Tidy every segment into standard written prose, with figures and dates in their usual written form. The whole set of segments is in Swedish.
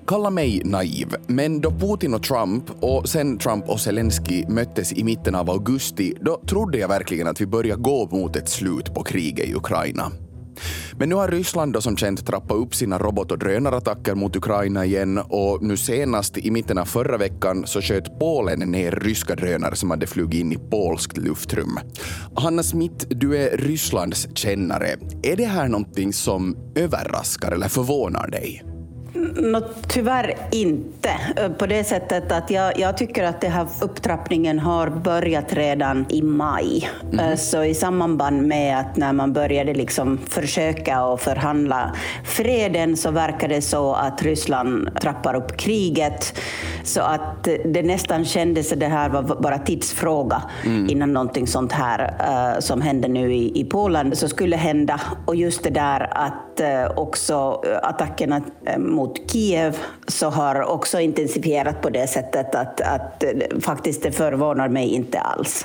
Kalla mig naiv, men då Putin och Trump och sen Trump och Zelensky möttes i mitten av augusti, då trodde jag verkligen att vi börjar gå mot ett slut på kriget i Ukraina. Men nu har Ryssland då som känt trappat upp sina robot- och drönarattacker mot Ukraina igen, och nu senast i mitten av förra veckan så sköt Polen ner ryska drönare som hade flugit in i polskt luftrum. Hanna Smith, du är Rysslands kännare. Är det här någonting som överraskar eller förvånar dig? Tyvärr inte. På det sättet att jag tycker att den här upptrappningen har börjat redan i maj. Så i samband med att när man började liksom försöka och förhandla freden, så verkar det så att Ryssland trappar upp kriget. Så att det nästan kändes att det här var bara tidsfråga innan någonting sånt här som händer nu i Polen så skulle hända. Och just det där att också attackerna mot Kiev så har också intensifierat på det sättet att faktiskt det förvånar mig inte alls.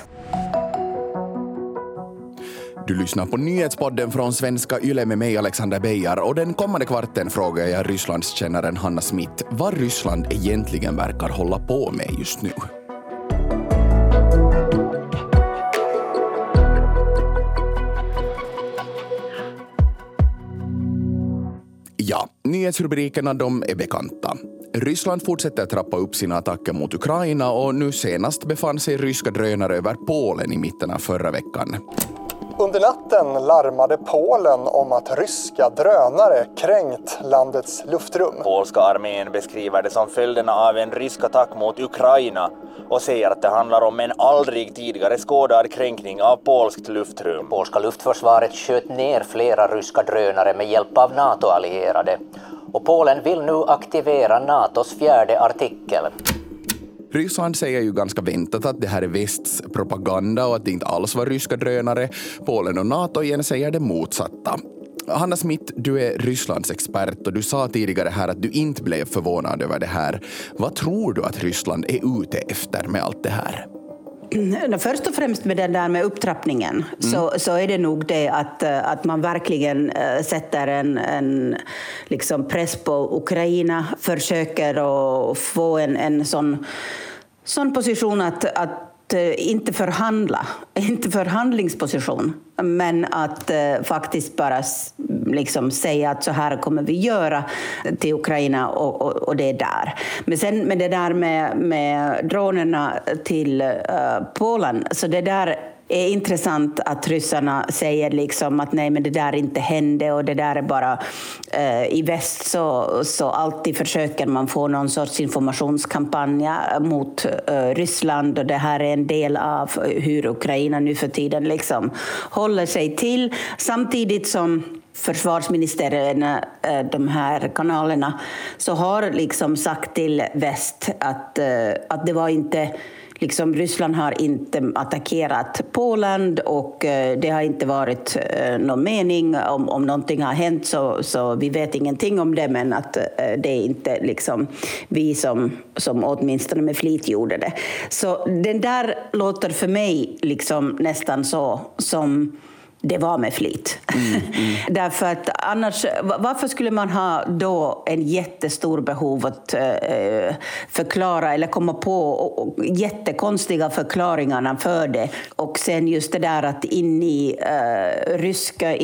Du lyssnar på nyhetspodden från Svenska Yle med mig Alexander Beijer, och den kommande kvarten frågar jag Rysslandskännaren Hanna Smith vad Ryssland egentligen verkar hålla på med just nu. Ja, nyhetsrubrikerna de är bekanta. Ryssland fortsätter trappa upp sina attacker mot Ukraina, och nu senast befann sig ryska drönare över Polen i mitten av förra veckan. Under natten larmade Polen om att ryska drönare kränkt landets luftrum. Polska armén beskriver det som följderna av en rysk attack mot Ukraina och säger att det handlar om en aldrig tidigare skådad kränkning av polskt luftrum. Polska luftförsvaret sköt ner flera ryska drönare med hjälp av NATO-allierade. Och Polen vill nu aktivera NATOs 4:e artikel. Ryssland säger ju ganska väntat att det här är västs propaganda och att det inte alls var ryska drönare. Polen och NATO igen säger det motsatta. Hanna Smith, du är Rysslands expert och du sa tidigare här att du inte blev förvånad över det här. Vad tror du att Ryssland är ute efter med allt det här? Först och främst med den där med upptrappningen så är det nog det att man verkligen sätter en liksom press på Ukraina, försöker att få en sån position att inte förhandlingsposition, men att faktiskt bara liksom säga att så här kommer vi göra till Ukraina och det är där. Men sen med det där med dronerna till Polen, så det där är intressant att ryssarna säger liksom att nej, men det där inte hände och det där är bara i väst så alltid försöker man få någon sorts informationskampanj mot Ryssland, och det här är en del av hur Ukraina nu för tiden liksom håller sig till, samtidigt som försvarsministerierna, de här kanalerna, så har liksom sagt till väst att det var inte liksom, Ryssland har inte attackerat Polen och det har inte varit någon mening om någonting har hänt, så vi vet ingenting om det, men att det är inte liksom vi som åtminstone med flit gjorde det. Så den där låter för mig liksom nästan så som det var med flit. Därför att annars, varför skulle man ha då en jättestor behov att förklara eller komma på jättekonstiga förklaringarna för det, och sen just det där att in i ryska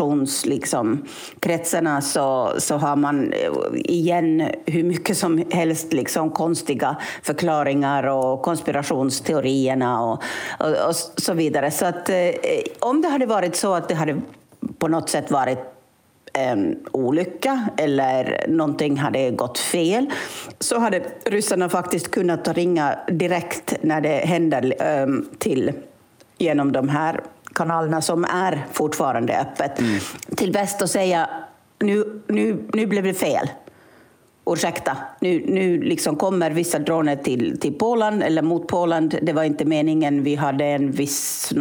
informationskretsarna så har man igen hur mycket som helst liksom konstiga förklaringar och konspirationsteorierna och så vidare. Så att om det hade varit så att det hade på något sätt varit en olycka eller någonting hade gått fel, så hade ryssarna faktiskt kunnat ringa direkt när det händer till genom de här kanalerna som är fortfarande öppet till väst och säga nu blev det fel. Ursäkta, nu liksom kommer vissa droner till Polen eller mot Polen. Det var inte meningen, vi hade en viss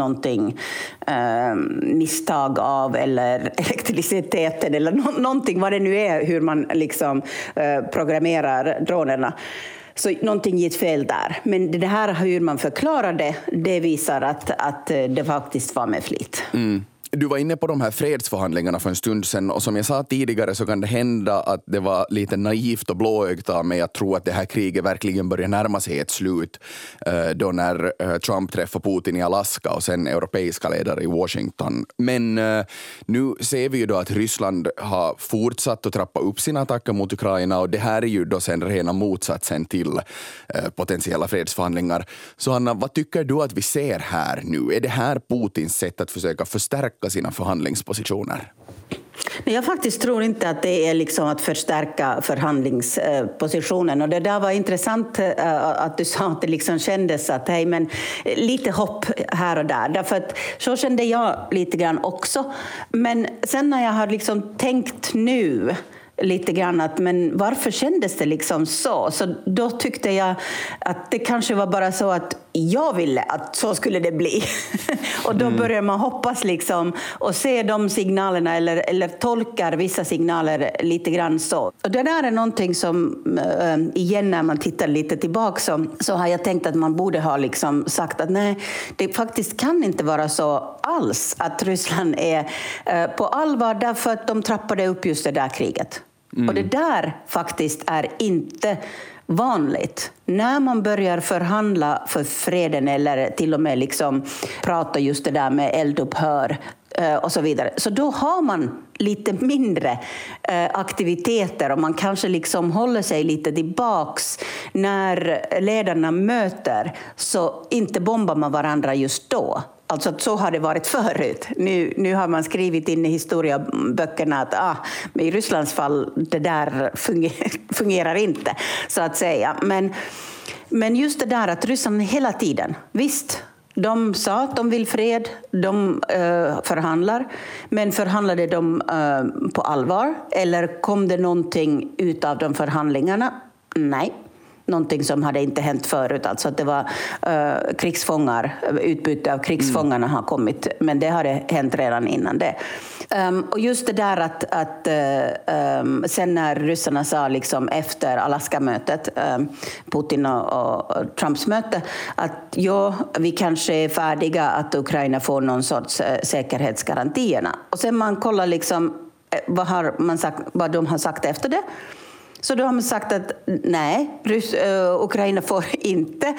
misstag av eller elektriciteten eller någonting, vad det nu är, hur man liksom programmerar dronerna. Så någonting gick fel där. Men det här hur man förklarar det visar att det faktiskt var med flit. Du var inne på de här fredsförhandlingarna för en stund sedan, och som jag sa tidigare så kan det hända att det var lite naivt och blåögt av mig att tro att det här kriget verkligen börjar närma sig ett slut då när Trump träffar Putin i Alaska och sen europeiska ledare i Washington. Men nu ser vi ju då att Ryssland har fortsatt att trappa upp sina attacker mot Ukraina, och det här är ju då sen rena motsatsen till potentiella fredsförhandlingar. Så Anna, vad tycker du att vi ser här nu? Är det här Putins sätt att försöka förstärka sina förhandlingspositioner? Jag faktiskt tror inte att det är liksom att förstärka förhandlingspositionen. Och det där var intressant att du sa att det liksom kändes att hej, men lite hopp här och där. Därför att så kände jag lite grann också. Men sen när jag har liksom tänkt nu lite grann att men varför kändes det liksom så då tyckte jag att det kanske var bara så att jag ville att så skulle det bli. Och då börjar man hoppas liksom och se de signalerna eller tolkar vissa signaler lite grann så. Och det där är någonting som igen när man tittar lite tillbaka så har jag tänkt att man borde ha liksom sagt att nej, det faktiskt kan inte vara så alls att Ryssland är på allvar därför att de trappade upp just det där kriget. Och det där faktiskt är inte vanligt. När man börjar förhandla för freden eller till och med liksom prata just det där med eldupphör och så vidare. Så då har man lite mindre aktiviteter och man kanske liksom håller sig lite tillbaks när ledarna möter, så inte bombar man varandra just då. Alltså att så har det varit förut. Nu har man skrivit in i historieböckerna att i Rysslands fall det där fungerar inte, så att säga. Men just det där att Ryssland hela tiden, visst, de sa att de vill fred, de förhandlar, men förhandlade de på allvar? Eller kom det någonting ut av de förhandlingarna? Nej. Någonting som hade inte hänt förut, alltså att det var krigsfångar, utbyte av krigsfångarna har kommit, men det hade hänt redan innan det. Och just det där att sen när ryssarna sa liksom efter Alaska-mötet, Putin och Trumps möte, att ja, vi kanske är färdiga att Ukraina får någon sorts säkerhetsgarantierna. Och sen man kollar liksom vad de har sagt efter det. Så då har man sagt att nej, Ukraina får inte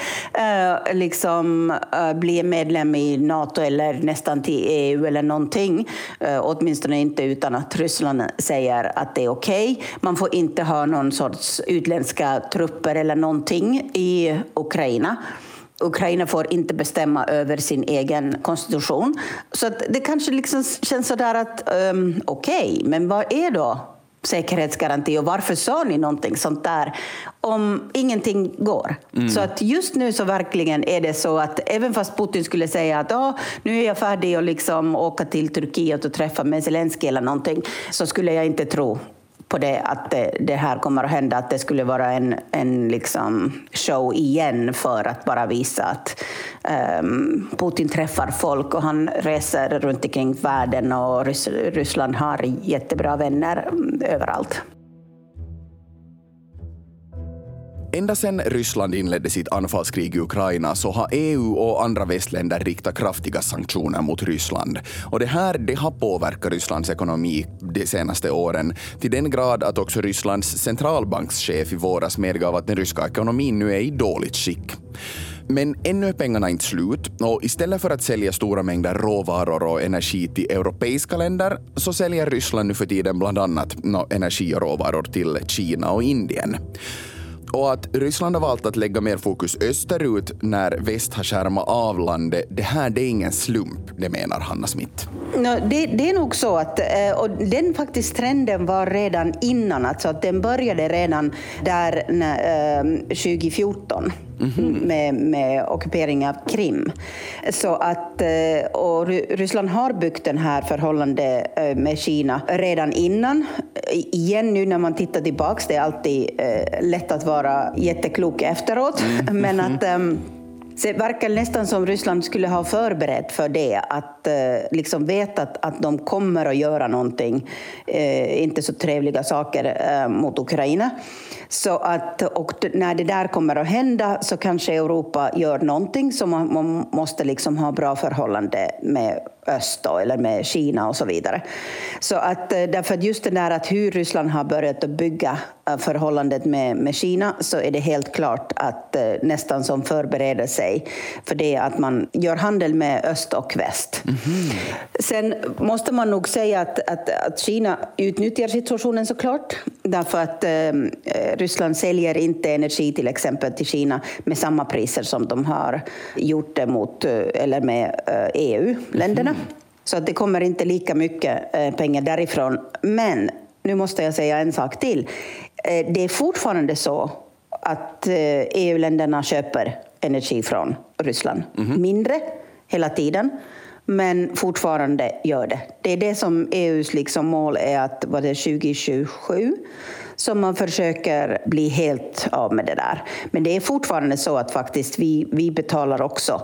bli medlem i NATO eller nästan till EU eller någonting. Åtminstone inte utan att Ryssland säger att det är okej. Man får inte ha någon sorts utländska trupper eller någonting i Ukraina. Ukraina får inte bestämma över sin egen konstitution. Så att det kanske liksom känns sådär att okej, men vad är då säkerhetsgaranti och varför sa ni någonting sånt där om ingenting går? Så att just nu så verkligen är det så att även fast Putin skulle säga att nu är jag färdig och liksom åka till Turkiet och träffa med Zelensky eller någonting, så skulle jag inte tro på det att det här kommer att hända, att det skulle vara en liksom show igen för att bara visa att Putin träffar folk och han reser runt omkring världen och Ryssland har jättebra vänner överallt. Ända sedan Ryssland inledde sitt anfallskrig i Ukraina så har EU och andra västländer riktat kraftiga sanktioner mot Ryssland. Och det har påverkat Rysslands ekonomi de senaste åren till den grad att också Rysslands centralbankschef i våras medgav att den ryska ekonomin nu är i dåligt skick. Men ännu är pengarna inte slut, och istället för att sälja stora mängder råvaror och energi till europeiska länder så säljer Ryssland nu för tiden bland annat energi och råvaror till Kina och Indien. Och att Ryssland har valt att lägga mer fokus österut när väst har skärmat av landet, det är ingen slump, det menar Hanna Smith. Det är nog så att, och den faktiskt trenden var redan innan, alltså att den började redan där 2014 med ockuperingen av Krim. Så att, och Ryssland har byggt den här förhållande med Kina redan innan. Igen nu när man tittar tillbaks, det är alltid lätt att vara jätteklok efteråt, men att Det verkar nästan som Ryssland skulle ha förberett för det, att liksom veta att de kommer att göra någonting, inte så trevliga saker mot Ukraina. Så att, och när det där kommer att hända så kanske Europa gör någonting, som man måste liksom ha bra förhållande med öst då, eller med Kina och så vidare. Så att därför att just det där att hur Ryssland har börjat att bygga förhållandet med Kina, så är det helt klart att nästan som förbereder sig för det, att man gör handel med öst och väst. Mm-hmm. Sen måste man nog säga att Kina utnyttjar situationen såklart, därför att Ryssland säljer inte energi till exempel till Kina med samma priser som de har gjort det mot eller med EU-länderna. Mm. Så att det kommer inte lika mycket pengar därifrån. Men nu måste jag säga en sak till. Det är fortfarande så att EU-länderna köper energi från Ryssland. Mm. Mindre hela tiden, men fortfarande gör det. Det är det som EUs liksom mål är, att var det 2027 som man försöker bli helt av med det där. Men det är fortfarande så att faktiskt vi betalar också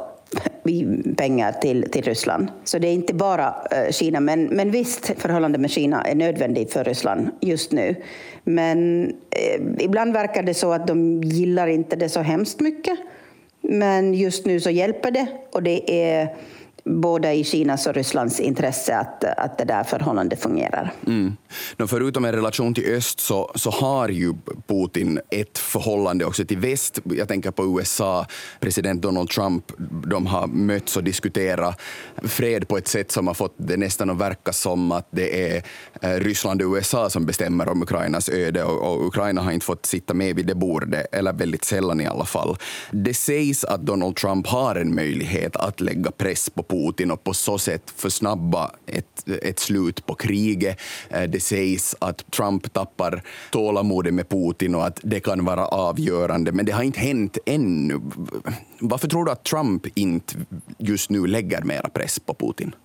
pengar till Ryssland. Så det är inte bara Kina, men visst, förhållande med Kina är nödvändigt för Ryssland just nu. Men ibland verkar det så att de gillar inte det så hemskt mycket. Men just nu så hjälper det, och det är både i Kinas och Rysslands intresse att det där förhållandet fungerar. Mm. Förutom en relation till öst så har ju Putin ett förhållande också till väst. Jag tänker på USA, president Donald Trump. De har mötts och diskuterat fred på ett sätt som har fått det nästan att verka som att det är Ryssland och USA som bestämmer om Ukrainas öde, och Ukraina har inte fått sitta med vid det bordet, eller väldigt sällan i alla fall. Det sägs att Donald Trump har en möjlighet att lägga press på Putin och på så sätt försnabba ett slut på kriget. Det sägs att Trump tappar tålamodet med Putin och att det kan vara avgörande, men det har inte hänt ännu. Varför tror du att Trump inte just nu lägger mera press på Putin?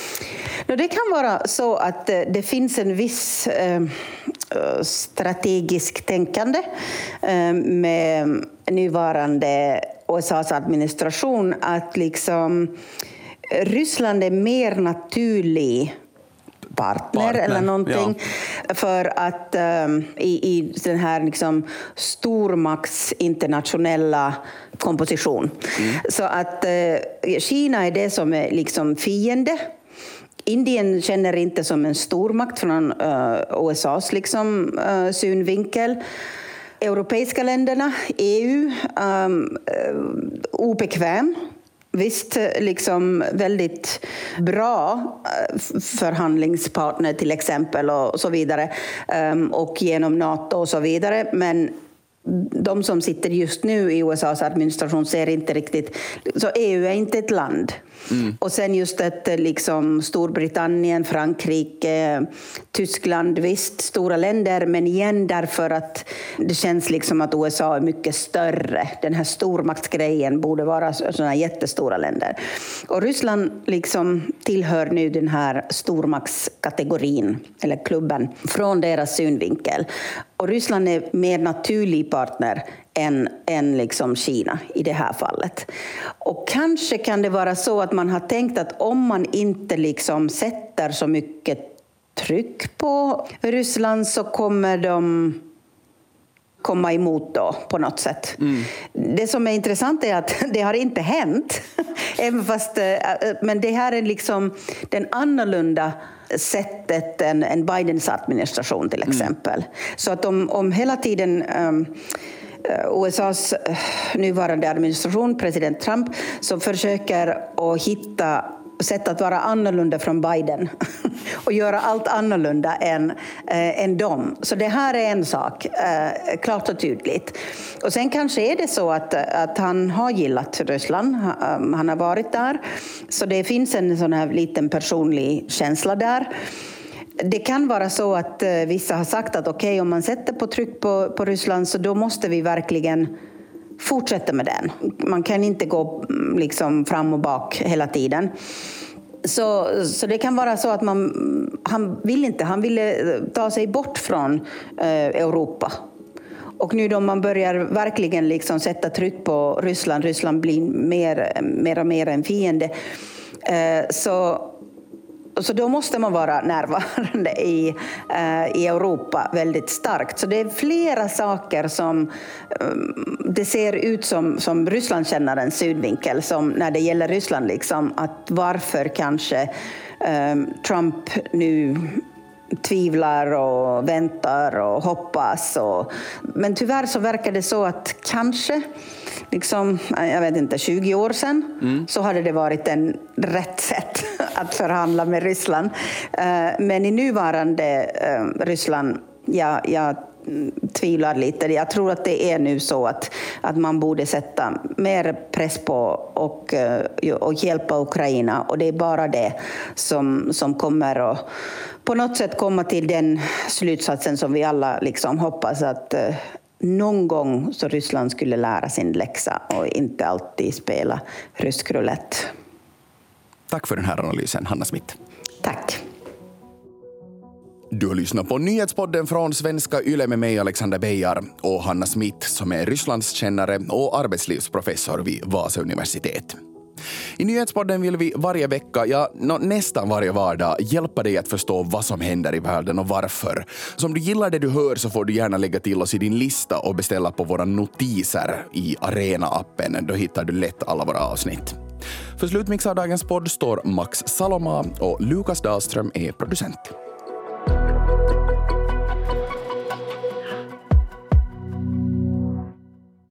Det kan vara så att det finns en viss strategisk tänkande med nuvarande USAs administration, att liksom Ryssland är mer naturlig partner eller någonting, ja. För att i den här liksom stormakts internationella komposition. Mm. Så att Kina är det som är liksom fiende. Indien känner inte som en stormakt från USAs liksom, synvinkel. Europeiska länderna, EU, obekväm. Visst, liksom väldigt bra förhandlingspartner till exempel och så vidare, och genom NATO och så vidare, men de som sitter just nu i USAs administration ser inte riktigt, så EU är inte ett land. Mm. Och sen just att liksom Storbritannien, Frankrike, Tyskland, visst stora länder, men igen därför att det känns liksom att USA är mycket större. Den här stormaktsgrejen borde vara sådana jättestora länder. Och Ryssland liksom tillhör nu den här stormaktskategorin eller klubben från deras synvinkel. Och Ryssland är mer naturlig partner än liksom Kina i det här fallet. Och kanske kan det vara så att man har tänkt att om man inte liksom sätter så mycket tryck på Ryssland, så kommer de komma emot då på något sätt. Mm. Det som är intressant är att det har inte hänt. Även fast, men det här är liksom den annorlunda sättet än Bidens administration till exempel. Mm. Så att om hela tiden USAs nuvarande administration, president Trump, som försöker att hitta sätt att vara annorlunda från Biden och göra allt annorlunda än dem. Så det här är en sak, klart och tydligt. Och sen kanske är det så att han har gillat Ryssland, han har varit där. Så det finns en sån här liten personlig känsla där. Det kan vara så att vissa har sagt att okej, om man sätter på tryck på Ryssland, så då måste vi verkligen fortsätta med den. Man kan inte gå liksom fram och bak hela tiden. Så det kan vara så att han ville ta sig bort från Europa. Och nu då man börjar verkligen liksom sätta tryck på Ryssland blir mer och mer en fiende, så då måste man vara närvarande i Europa väldigt starkt. Så det är flera saker som det ser ut som Ryssland känner en synvinkel, som när det gäller Ryssland, liksom, att varför kanske Trump nu tvivlar och väntar och hoppas. Men tyvärr så verkar det så att kanske, liksom, jag vet inte, 20 år sedan så hade det varit en rätt sätt att förhandla med Ryssland. Men i nuvarande Ryssland, jag tvivlar lite. Jag tror att det är nu så att man borde sätta mer press på och hjälpa Ukraina. Och det är bara det som kommer att på något sätt komma till den slutsatsen som vi alla liksom hoppas, att någon gång så Ryssland skulle lära sin läxa och inte alltid spela rysk roulette. Tack för den här analysen, Hanna Smith. Tack. Du har lyssnat på nyhetspodden från Svenska Yle med mig, Alexander Beijar, och Hanna Smith som är Rysslandskännare och arbetslivsprofessor vid Vasa universitet. I nyhetspodden vill vi varje vecka, nästan varje vardag, hjälpa dig att förstå vad som händer i världen och varför. Så om du gillar det du hör så får du gärna lägga till oss i din lista och beställa på våra notiser i Arena-appen. Då hittar du lätt alla våra avsnitt. För slutmix av dagens podd står Max Saloma och Lukas Dahlström är producent.